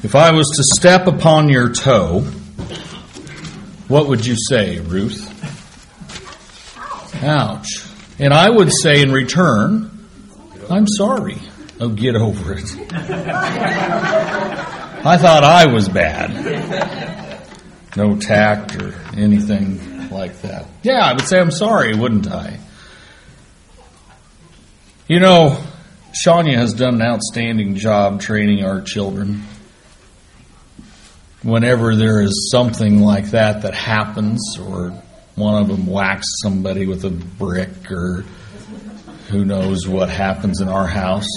If I was to step upon your toe, what would you say, Ruth? Ouch. And I would say in return, I'm sorry. Oh, get over it. I thought I was bad. No tact or anything like that. Yeah, I would say I'm sorry, wouldn't I? You know, Shania has done an outstanding job training our children. Whenever there is something like that happens, or one of them whacks somebody with a brick, or who knows what happens in our house,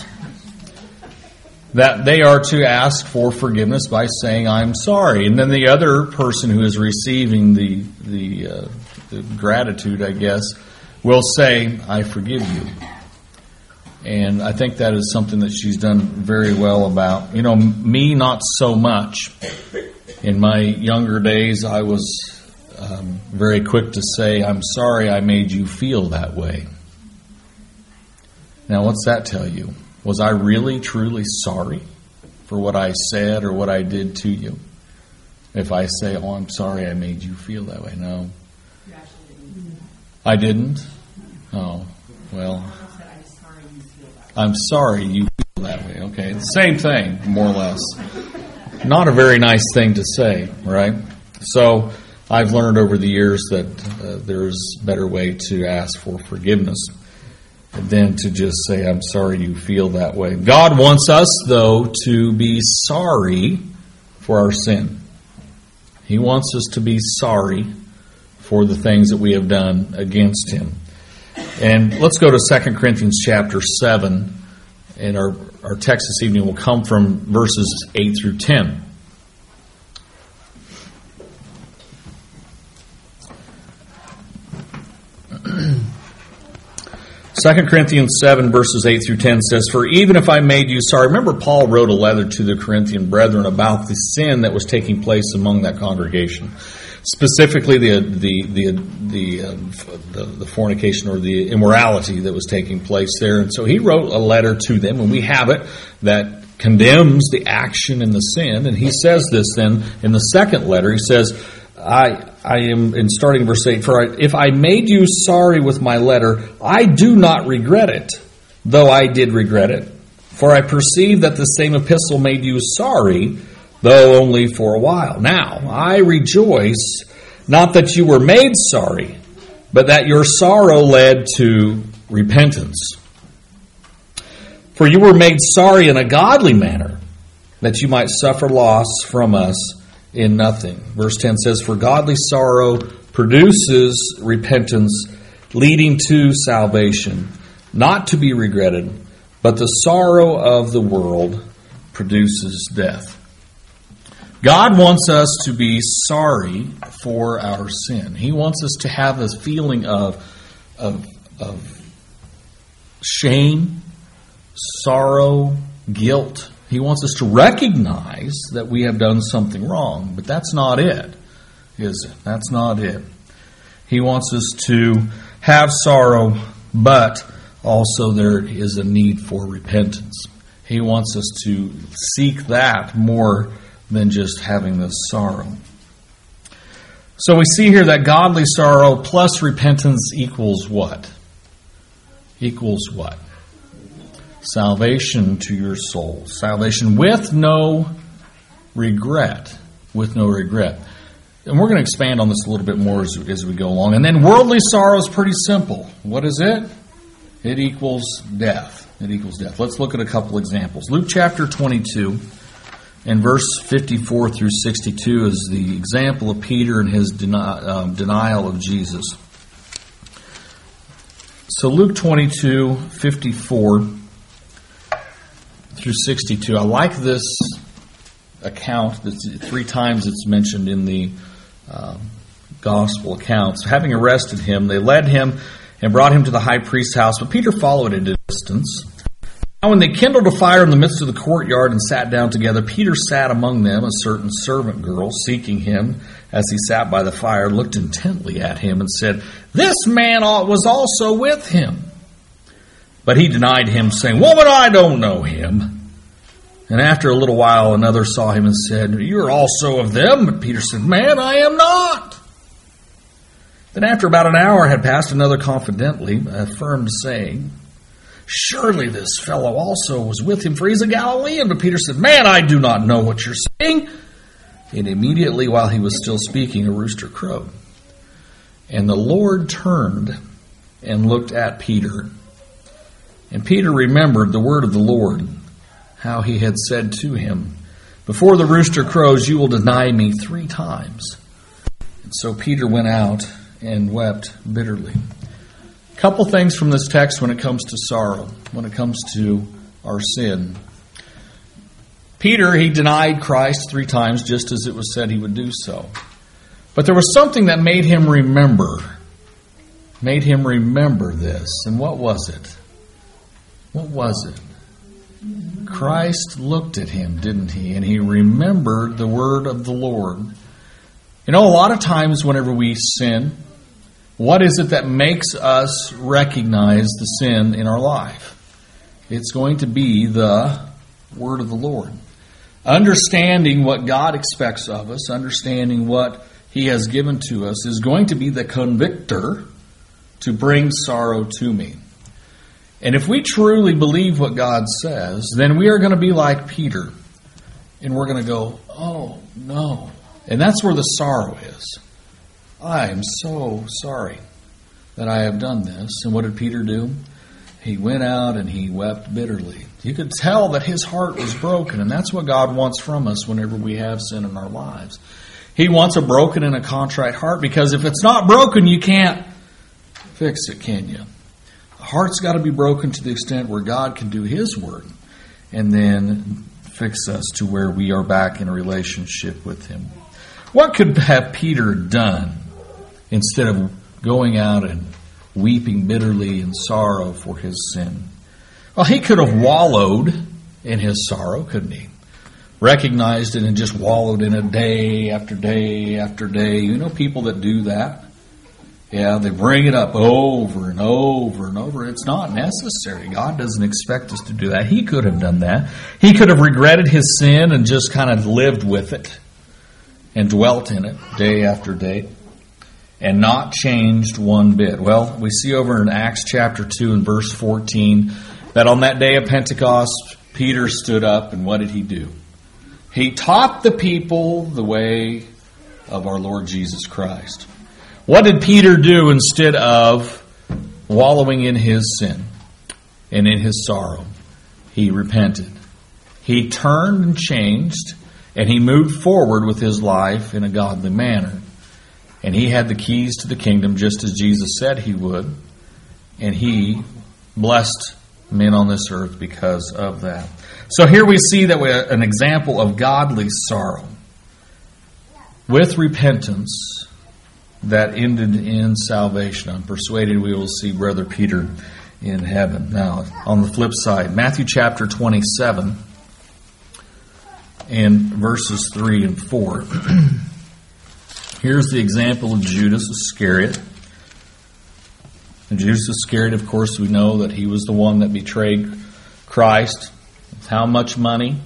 that they are to ask for forgiveness by saying, I'm sorry. And then the other person who is receiving the gratitude, I guess, will say, I forgive you. And I think that is something that she's done very well about. You know, me, not so much. In my younger days, I was very quick to say, I'm sorry I made you feel that way. Now, what's that tell you? Was I really, truly sorry for what I said or what I did to you? If I say, oh, I'm sorry I made you feel that way. No. I didn't? Oh, well. I'm sorry you feel that way. Okay, the same thing, more or less. Not a very nice thing to say, right? So I've learned over the years that there's a better way to ask for forgiveness than to just say, I'm sorry you feel that way. God wants us, though, to be sorry for our sin. He wants us to be sorry for the things that we have done against Him. And let's go to 2 Corinthians chapter 7, and our text this evening will come from verses 8 through 10. Second Corinthians 7, verses 8 through 10 says, For even if I made you sorry. Remember, Paul wrote a letter to the Corinthian brethren about the sin that was taking place among that congregation. Specifically, the fornication or the immorality that was taking place there. And so he wrote a letter to them, and we have it, that condemns the action and the sin. And he says this then in the second letter. He says, I am, in starting verse 8, For if I made you sorry with my letter, I do not regret it, though I did regret it. For I perceive that the same epistle made you sorry, though only for a while. Now, I rejoice, not that you were made sorry, but that your sorrow led to repentance. For you were made sorry in a godly manner, that you might suffer loss from us in nothing. Verse 10 says, For godly sorrow produces repentance, leading to salvation, not to be regretted, but the sorrow of the world produces death. God wants us to be sorry for our sin. He wants us to have this feeling of shame, sorrow, guilt. He wants us to recognize that we have done something wrong, but that's not it, is it? That's not it. He wants us to have sorrow, but also there is a need for repentance. He wants us to seek that more than just having this sorrow. So we see here that godly sorrow plus repentance equals what? Equals what? Salvation to your soul. Salvation with no regret. With no regret. And we're going to expand on this a little bit more as we go along. And then worldly sorrow is pretty simple. What is it? It equals death. It equals death. Let's look at a couple examples. Luke chapter 22 and verse 54 through 62 is the example of Peter and his denial of Jesus. So Luke 22, 54 through 62. I like this account. 3 times it's mentioned in the gospel accounts. Having arrested him, they led him and brought him to the high priest's house, but Peter followed at a distance. Now when they kindled a fire in the midst of the courtyard and sat down together, Peter sat among them. A certain servant girl, seeking him as he sat by the fire, looked intently at him and said, "This man was also with him." But he denied him, saying, "Woman, I don't know him." And after a little while, another saw him and said, "You are also of them." But Peter said, "Man, I am not." Then after about an hour had passed, another confidently affirmed, saying, "Surely this fellow also was with him, for he's a Galilean." But Peter said, "Man, I do not know what you're saying." And immediately while he was still speaking, a rooster crowed. And the Lord turned and looked at Peter. And Peter remembered the word of the Lord, how he had said to him, "Before the rooster crows, you will deny me 3 times." And so Peter went out and wept bitterly. A couple things from this text when it comes to sorrow, when it comes to our sin. Peter, he denied Christ 3 times, just as it was said he would do so. But there was something that made him remember this. And what was it? What was it? Christ looked at him, didn't he? And he remembered the word of the Lord. You know, a lot of times whenever we sin, what is it that makes us recognize the sin in our life? It's going to be the word of the Lord. Understanding what God expects of us, understanding what He has given to us, is going to be the convictor to bring sorrow to me. And if we truly believe what God says, then we are going to be like Peter. And we're going to go, "Oh, no." And that's where the sorrow is. I am so sorry that I have done this. And what did Peter do? He went out and he wept bitterly. You could tell that his heart was broken. And that's what God wants from us whenever we have sin in our lives. He wants a broken and a contrite heart, because if it's not broken, you can't fix it, can you? The heart's got to be broken to the extent where God can do His work and then fix us to where we are back in a relationship with Him. What could have Peter done instead of going out and weeping bitterly in sorrow for his sin? Well, he could have wallowed in his sorrow, couldn't he? Recognized it and just wallowed in it day after day after day. You know people that do that? Yeah, they bring it up over and over and over. It's not necessary. God doesn't expect us to do that. He could have done that. He could have regretted his sin and just kind of lived with it and dwelt in it day after day and not changed one bit. Well, we see over in Acts chapter 2 and verse 14 that on that day of Pentecost, Peter stood up, and what did he do? He taught the people the way of our Lord Jesus Christ. What did Peter do instead of wallowing in his sin and in his sorrow? He repented. He turned and changed, and he moved forward with his life in a godly manner. And he had the keys to the kingdom just as Jesus said he would. And he blessed men on this earth because of that. So here we see that we have an example of godly sorrow with repentance that ended in salvation. I'm persuaded we will see Brother Peter in heaven. Now, on the flip side, Matthew chapter 27 and verses 3 and 4. Here's the example of Judas Iscariot. And Judas Iscariot, of course, we know that he was the one that betrayed Christ. With how much money?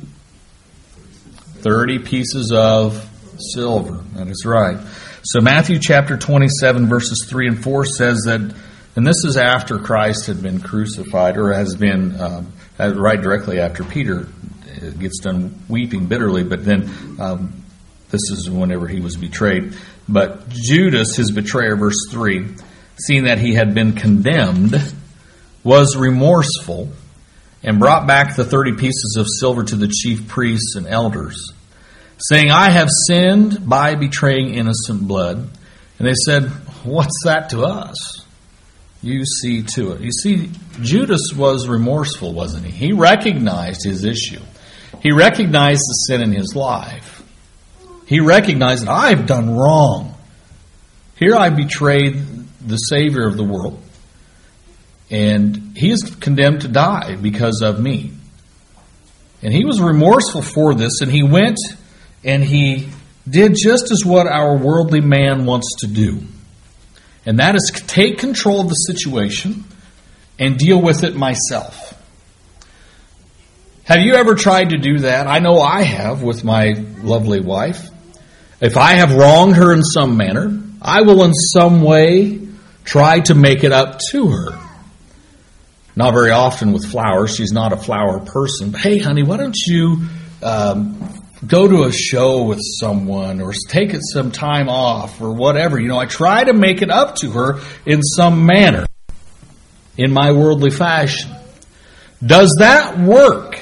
30 pieces of silver. That is right. So Matthew chapter 27 verses 3 and 4 says that, and this is after Christ had been crucified, or has been right directly after Peter gets done weeping bitterly, but then this is whenever he was betrayed. But Judas, his betrayer, verse 3, seeing that he had been condemned, was remorseful, and brought back the 30 pieces of silver to the chief priests and elders, saying, "I have sinned by betraying innocent blood." And they said, "What's that to us? You see to it." You see, Judas was remorseful, wasn't he? He recognized his issue. He recognized the sin in his life. He recognized that I've done wrong. Here I betrayed the Savior of the world, and he is condemned to die because of me. And he was remorseful for this, and he went and he did just as what our worldly man wants to do. And that is take control of the situation and deal with it myself. Have you ever tried to do that? I know I have with my lovely wife. If I have wronged her in some manner, I will in some way try to make it up to her. Not very often with flowers. She's not a flower person. But hey, honey, why don't you go to a show with someone or take it some time off or whatever. I try to make it up to her in some manner in my worldly fashion. Does that work?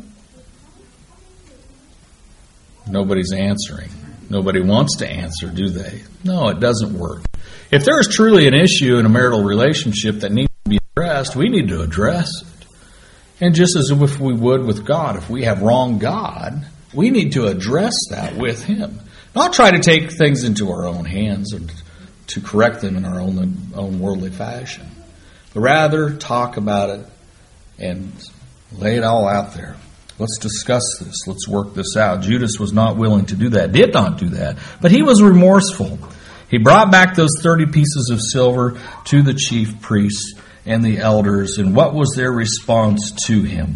Nobody's answering. Nobody wants to answer, do they? No, it doesn't work. If there is truly an issue in a marital relationship that needs to be addressed, we need to address it. And just as if we would with God, if we have wronged God, we need to address that with Him. Not try to take things into our own hands and to correct them in our own worldly fashion. But rather talk about it and lay it all out there. Let's discuss this. Let's work this out. Judas was not willing to do that, did not do that, but he was remorseful. He brought back those 30 pieces of silver to the chief priests and the elders, and what was their response to him?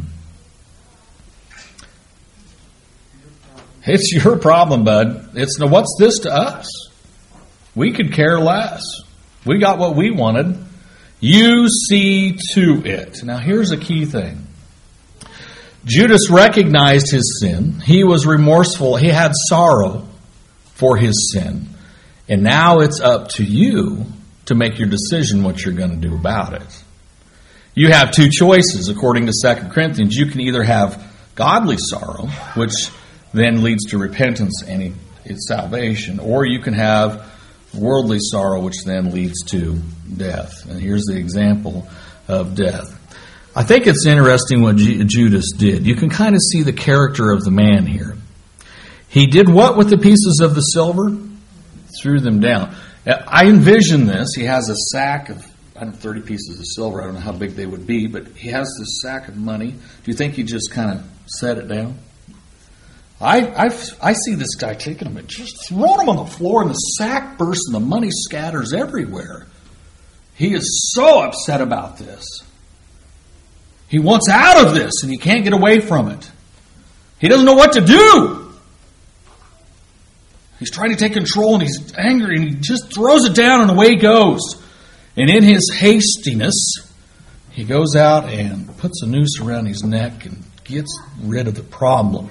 It's your problem, bud. What's this to us? We could care less. We got what we wanted. You see to it. Now here's a key thing. Judas recognized his sin. He was remorseful. He had sorrow for his sin. And now it's up to you to make your decision what you're going to do about it. You have two choices according to 2 Corinthians. You can either have godly sorrow, which then leads to repentance and its salvation, or you can have worldly sorrow, which then leads to death. And here's the example of death. I think it's interesting what Judas did. You can kind of see the character of the man here. He did what with the pieces of the silver? Threw them down. I envision this. He has a sack of 30 pieces of silver. I don't know how big they would be, but he has this sack of money. Do you think he just kind of set it down? I see this guy taking them and just throwing them on the floor, and the sack bursts and the money scatters everywhere. He is so upset about this. He wants out of this, and he can't get away from it. He doesn't know what to do. He's trying to take control, and he's angry, and he just throws it down, and away he goes. And in his hastiness, he goes out and puts a noose around his neck and gets rid of the problem.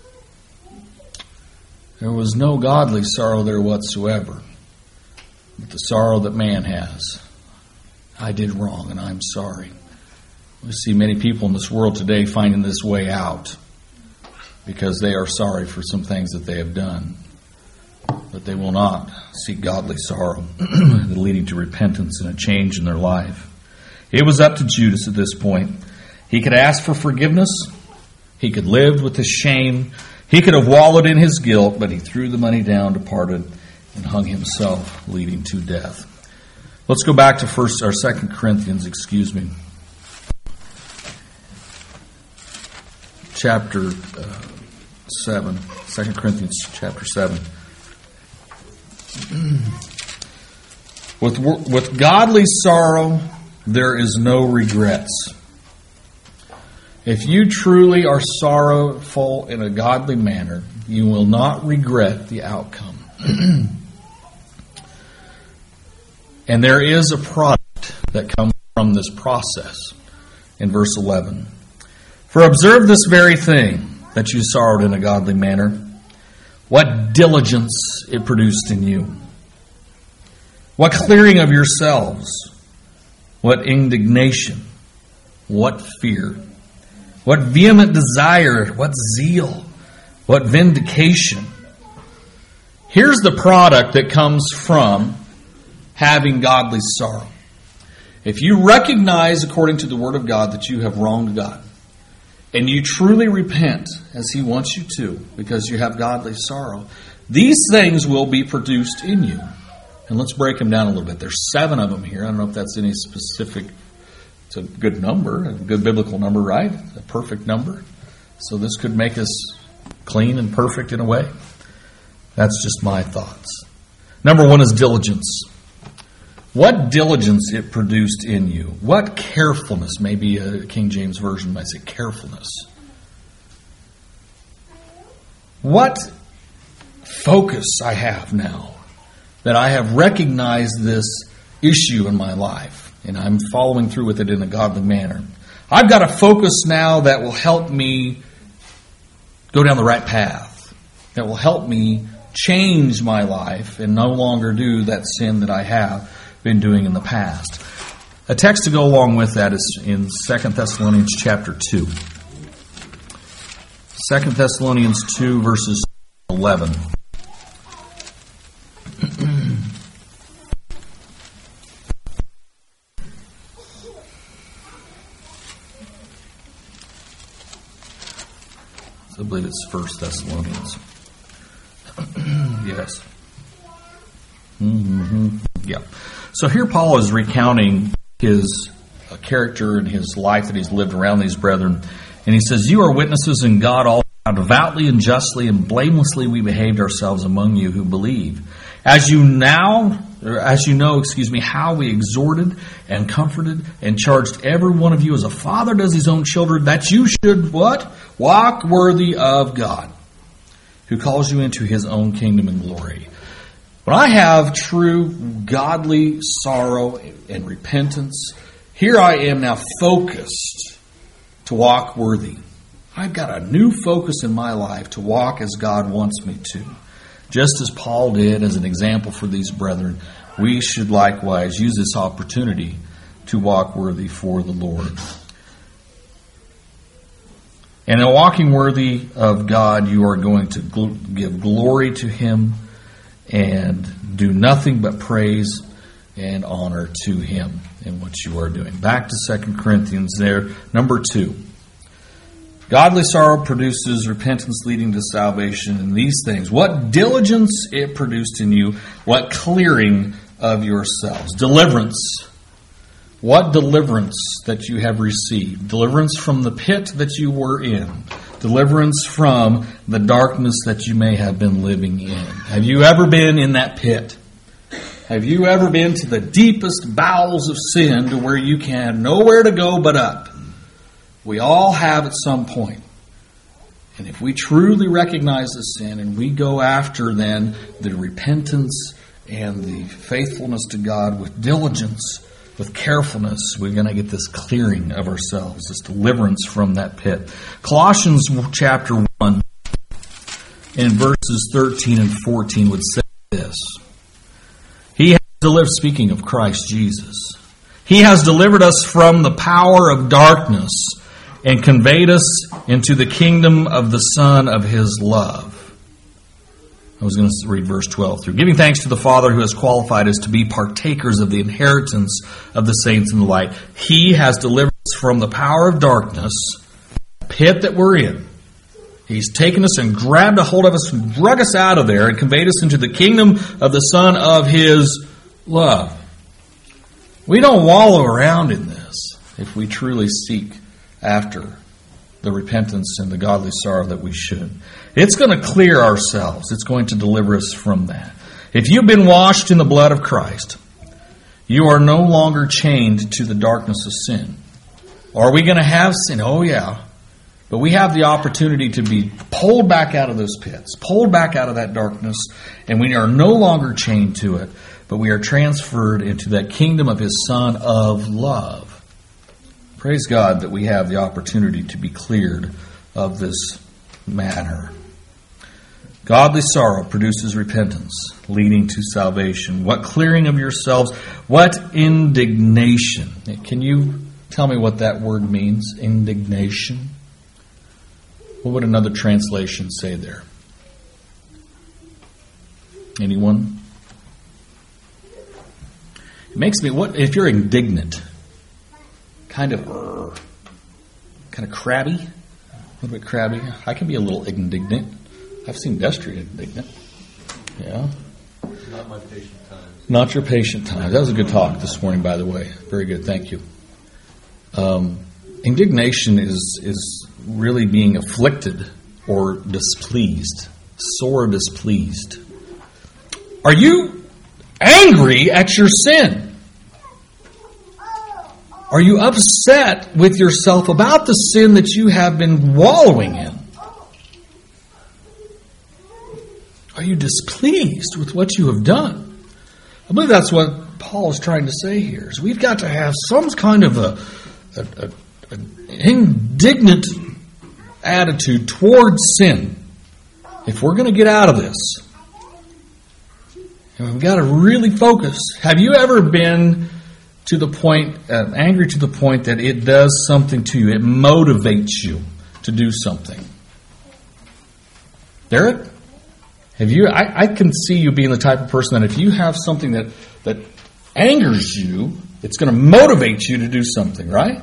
There was no godly sorrow there whatsoever, but the sorrow that man has. I did wrong, and I'm sorry. We see many people in this world today finding this way out because they are sorry for some things that they have done. But they will not seek godly sorrow, leading to repentance and a change in their life. It was up to Judas at this point. He could ask for forgiveness. He could live with the shame. He could have wallowed in his guilt, but he threw the money down, departed, and hung himself, leading to death. Let's go back to 2 Corinthians, chapter 7. 2 Corinthians chapter 7. With godly sorrow, there is no regrets. If you truly are sorrowful in a godly manner, you will not regret the outcome. And there is a product that comes from this process. In verse 11. For observe this very thing, that you sorrowed in a godly manner, what diligence it produced in you. What clearing of yourselves. What indignation. What fear. What vehement desire. What zeal. What vindication. Here's the product that comes from having godly sorrow. If you recognize, according to the Word of God, that you have wronged God, and you truly repent as He wants you to, because you have godly sorrow, these things will be produced in you. And let's break them down a little bit. There's 7 of them here. I don't know if that's any specific. It's a good number, a good biblical number, right? A perfect number. So this could make us clean and perfect in a way. That's just my thoughts. Number 1 is diligence. What diligence it produced in you. What carefulness. Maybe a King James Version might say carefulness. what focus I have now that I have recognized this issue in my life and I'm following through with it in a godly manner. I've got a focus now that will help me go down the right path, that will help me change my life and no longer do that sin that I have been doing in the past. A text to go along with that is in 2 Thessalonians chapter 2. 2 Thessalonians 2 verses 11. I believe it's 1 Thessalonians. Yes. Yeah. So here Paul is recounting his character and his life that he's lived around these brethren. And he says, "You are witnesses in God all how devoutly and justly and blamelessly we behaved ourselves among you who believe. As you know, how we exhorted and comforted and charged every one of you as a father does his own children, that you should what? Walk worthy of God, who calls you into his own kingdom and glory." When I have true godly sorrow and repentance, here I am now focused to walk worthy. I've got a new focus in my life to walk as God wants me to. Just as Paul did as an example for these brethren, we should likewise use this opportunity to walk worthy for the Lord. And in walking worthy of God, you are going to give glory to Him and do nothing but praise and honor to Him in what you are doing. Back to 2 Corinthians there, number 2. Godly sorrow produces repentance leading to salvation, and these things, what diligence it produced in you, what clearing of yourselves. Deliverance. What deliverance that you have received. Deliverance from the pit that you were in. Deliverance from the darkness that you may have been living in. Have you ever been in that pit? Have you ever been to the deepest bowels of sin to where you can have nowhere to go but up? We all have at some point. And if we truly recognize the sin and we go after then the repentance and the faithfulness to God with diligence, with carefulness, we're going to get this clearing of ourselves, this deliverance from that pit. Colossians chapter 1 in verses 13 and 14 would say this. He has delivered, speaking of Christ Jesus, He has delivered us from the power of darkness and conveyed us into the kingdom of the Son of His love. I was going to read verse 12 through. Giving thanks to the Father who has qualified us to be partakers of the inheritance of the saints in the light. He has delivered us from the power of darkness, the pit that we're in. He's taken us and grabbed a hold of us and drug us out of there and conveyed us into the kingdom of the Son of His love. We don't wallow around in this if we truly seek after the repentance and the godly sorrow that we should. It's going to clear ourselves. It's going to deliver us from that. If you've been washed in the blood of Christ, you are no longer chained to the darkness of sin. Are we going to have sin? Oh, yeah. But we have the opportunity to be pulled back out of those pits, pulled back out of that darkness, and we are no longer chained to it, but we are transferred into that kingdom of His Son of love. Praise God that we have the opportunity to be cleared of this matter. Godly sorrow produces repentance, leading to salvation. What clearing of yourselves? What indignation? Can you tell me what that word means? Indignation? What would another translation say there? Anyone? It makes me, what if you're indignant? Kind of crabby. A little bit crabby. I can be a little indignant. I've seen Destry indignant. Yeah. Not my patient times. Not your patient times. That was a good talk this morning, by the way. Very good. Thank you. Indignation is really being afflicted or displeased. Sore displeased. Are you angry at your sin? Are you upset with yourself about the sin that you have been wallowing in? Are you displeased with what you have done? I believe that's what Paul is trying to say here. Is we've got to have some kind of an indignant attitude towards sin if we're going to get out of this. And we've got to really focus. Have you ever been to the point, angry to the point that it does something to you? It motivates you to do something. Derek? Have you? I can see you being the type of person that if you have something that angers you, it's going to motivate you to do something, right?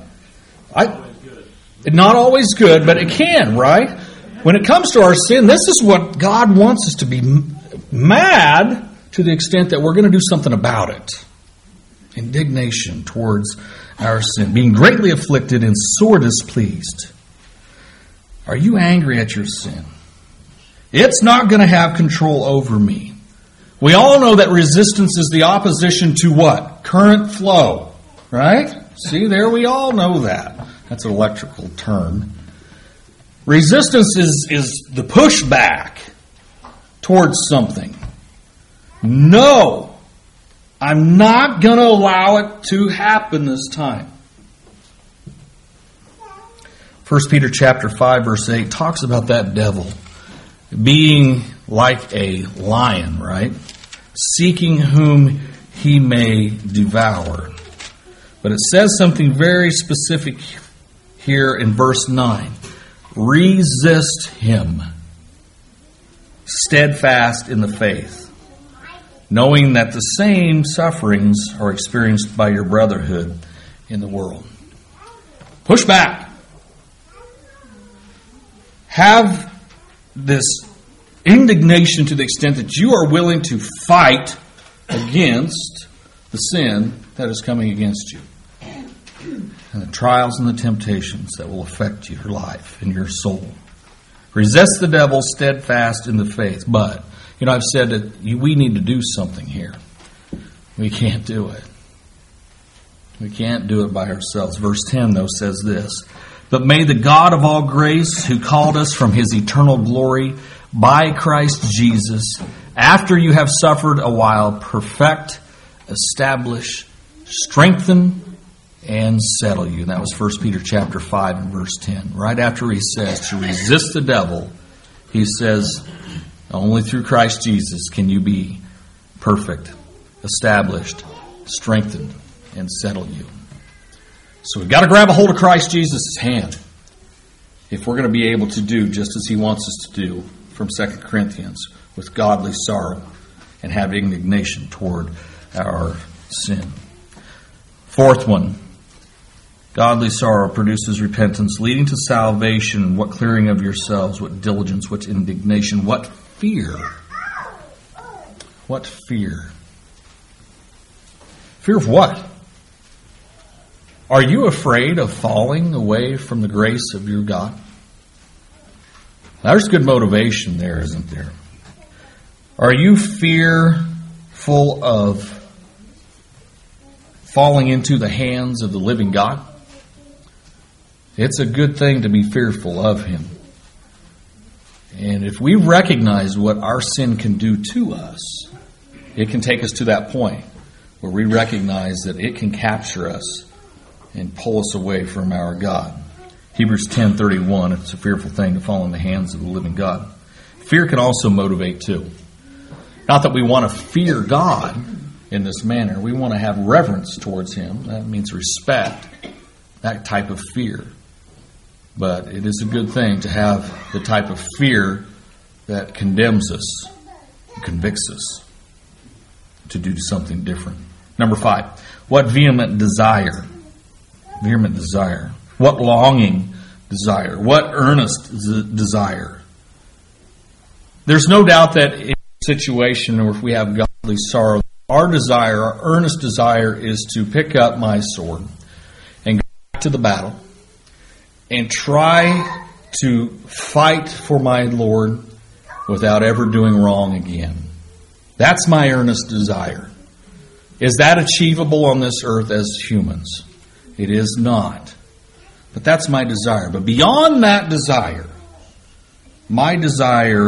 Not always good, but it can, right? When it comes to our sin, this is what God wants us to be mad to the extent that we're going to do something about it. Indignation towards our sin. Being greatly afflicted and sore displeased. Are you angry at your sin? It's not going to have control over me. We all know that resistance is the opposition to what? Current flow. Right? See, there we all know that. That's an electrical term. Resistance is the pushback towards something. No, I'm not going to allow it to happen this time. 1 Peter chapter 5, verse 8 talks about that devil being like a lion, right? Seeking whom he may devour. But it says something very specific here in verse 9. Resist him, steadfast in the faith, knowing that the same sufferings are experienced by your brotherhood in the world. Push back. Have this indignation to the extent that you are willing to fight against the sin that is coming against you. And the trials and the temptations that will affect your life and your soul. Resist the devil steadfast in the faith. But, I've said that we need to do something here. We can't do it. We can't do it by ourselves. Verse 10, though, says this. But may the God of all grace, who called us from his eternal glory by Christ Jesus, after you have suffered a while, perfect, establish, strengthen, and settle you. And that was 1 Peter chapter 5 and verse 10. Right after he says to resist the devil, he says, only through Christ Jesus can you be perfect, established, strengthened, and settle you. So we've got to grab a hold of Christ Jesus' hand if we're going to be able to do just as he wants us to do from 2 Corinthians with godly sorrow and have indignation toward our sin. Fourth one, godly sorrow produces repentance, leading to salvation. What clearing of yourselves, what diligence, what indignation, what fear. What fear? Fear of what? Are you afraid of falling away from the grace of your God? There's good motivation there, isn't there? Are you fearful of falling into the hands of the living God? It's a good thing to be fearful of him. And if we recognize what our sin can do to us, it can take us to that point where we recognize that it can capture us and pull us away from our God. Hebrews 10:31, it's a fearful thing to fall in the hands of the living God. Fear can also motivate too. Not that we want to fear God in this manner. We want to have reverence towards him. That means respect, that type of fear. But it is a good thing to have the type of fear that condemns us, convicts us to do something different. Number 5, what vehement desire? Vehement desire. What longing desire? What earnest desire? There's no doubt that in a situation or if we have godly sorrow, our desire, our earnest desire is to pick up my sword and go back to the battle and try to fight for my Lord without ever doing wrong again. That's my earnest desire. Is that achievable on this earth as humans? It is not. But that's my desire. But beyond that desire, my desire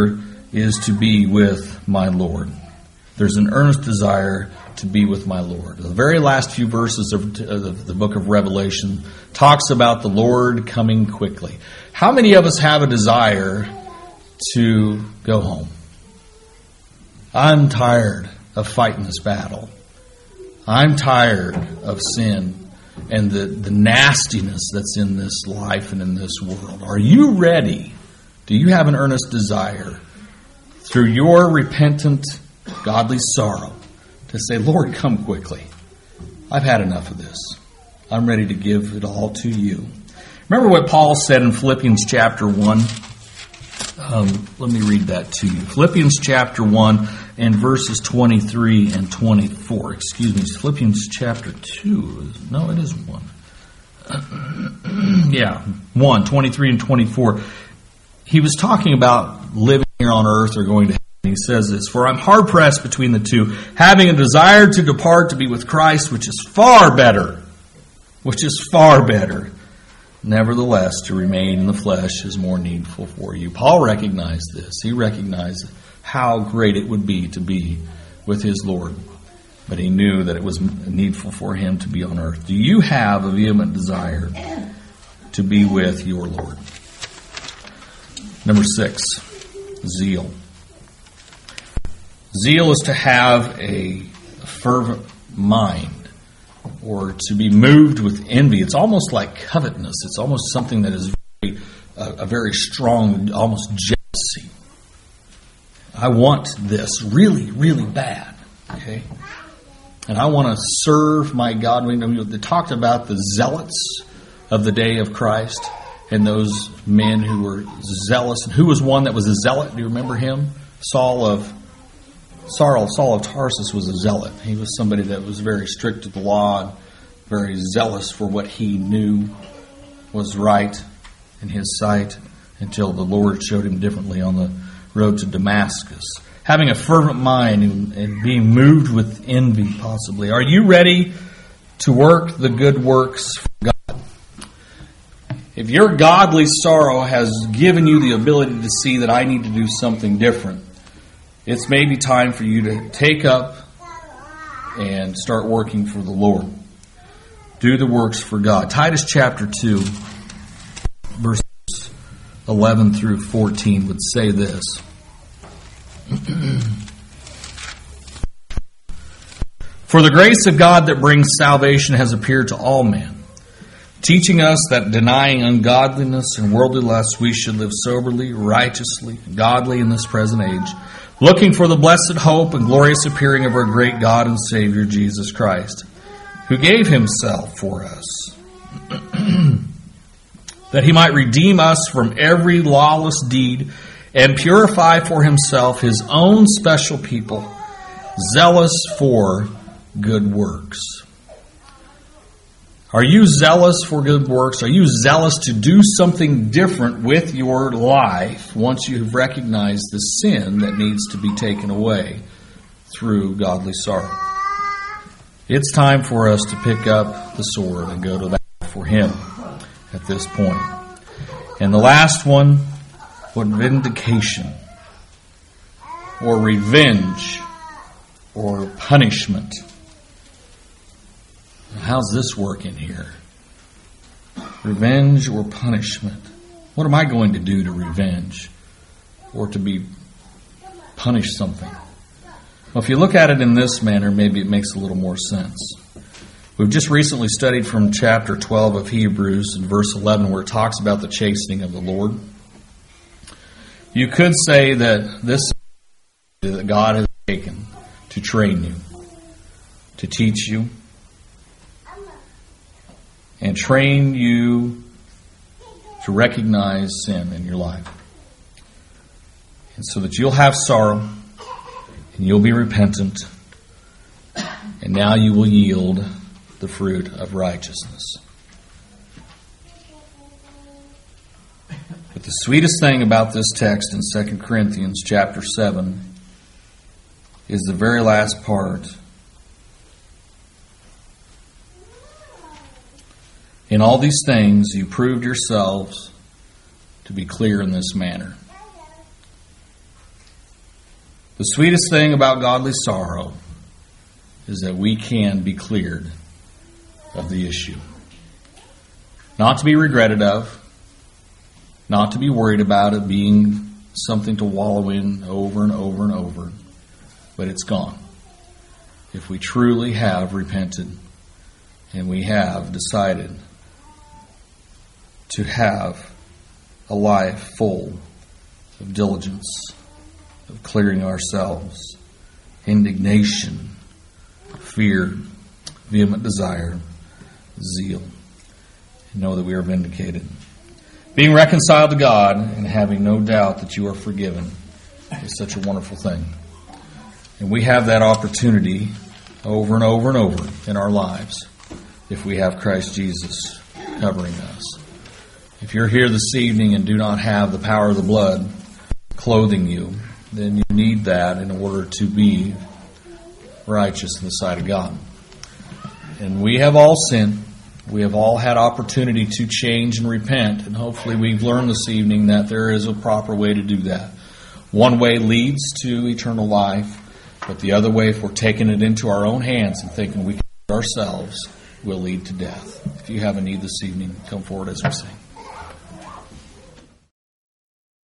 is to be with my Lord. There's an earnest desire to be with my Lord. The very last few verses of the book of Revelation talks about the Lord coming quickly. How many of us have a desire to go home? I'm tired of fighting this battle. I'm tired of sin and the nastiness that's in this life and in this world. Are you ready? Do you have an earnest desire through your repentant, godly sorrow to say, Lord, come quickly. I've had enough of this. I'm ready to give it all to you. Remember what Paul said in Philippians chapter 1? Let me read that to you. Philippians chapter 1 and verses 23 and 24. Excuse me, Philippians chapter 2. No, it is 1. Yeah, 1, 23 and 24. He was talking about living here on earth or going to heaven. He says this, for I'm hard pressed between the two, having a desire to depart to be with Christ, which is far better. Which is far better. Nevertheless, to remain in the flesh is more needful for you. Paul recognized this. He recognized how great it would be to be with his Lord. But he knew that it was needful for him to be on earth. Do you have a vehement desire to be with your Lord? Number 6, zeal. Zeal is to have a fervent mind, or to be moved with envy. It's almost like covetousness. It's almost something that is a very strong, almost jealousy. I want this really, really bad. Okay? And I want to serve my God. They talked about the zealots of the day of Christ and those men who were zealous. And who was one that was a zealot? Do you remember him? Saul of Tarsus was a zealot. He was somebody that was very strict to the law and very zealous for what he knew was right in his sight until the Lord showed him differently on the road to Damascus. Having a fervent mind and being moved with envy, possibly. Are you ready to work the good works for God? If your godly sorrow has given you the ability to see that I need to do something different, it's maybe time for you to take up and start working for the Lord. Do the works for God. Titus chapter 2, verses 11 through 14 would say this. For the grace of God that brings salvation has appeared to all men, teaching us that denying ungodliness and worldly lusts, we should live soberly, righteously, godly in this present age, looking for the blessed hope and glorious appearing of our great God and Savior, Jesus Christ, who gave himself for us, that he might redeem us from every lawless deed and purify for himself his own special people, zealous for good works. Are you zealous for good works? Are you zealous to do something different with your life once you have recognized the sin that needs to be taken away through godly sorrow? It's time for us to pick up the sword and go to battle for him at this point. And the last one, what vindication or revenge or punishment. How's this working here? Revenge or punishment? What am I going to do to revenge or to be punished something? Well, if you look at it in this manner, maybe it makes a little more sense. We've just recently studied from chapter 12 of Hebrews in verse 11 where it talks about the chastening of the Lord. You could say that this is that God has taken to train you, to teach you, and train you to recognize sin in your life. And so that you'll have sorrow, and you'll be repentant, and now you will yield the fruit of righteousness. But the sweetest thing about this text in 2 Corinthians chapter 7 is the very last part. In all these things you proved yourselves to be clear in this manner. The sweetest thing about godly sorrow is that we can be cleared of the issue. Not to be regretted of, not to be worried about it being something to wallow in over and over and over, but it's gone. If we truly have repented and we have decided to have a life full of diligence, of clearing ourselves, indignation, fear, vehement desire, zeal, and know that we are vindicated. Being reconciled to God and having no doubt that you are forgiven is such a wonderful thing. And we have that opportunity over and over and over in our lives if we have Christ Jesus covering us. If you're here this evening and do not have the power of the blood clothing you, then you need that in order to be righteous in the sight of God. And we have all sinned. We have all had opportunity to change and repent, and hopefully we've learned this evening that there is a proper way to do that. One way leads to eternal life, but the other way, if we're taking it into our own hands and thinking we can do it ourselves, will lead to death. If you have a need this evening, come forward as we sing.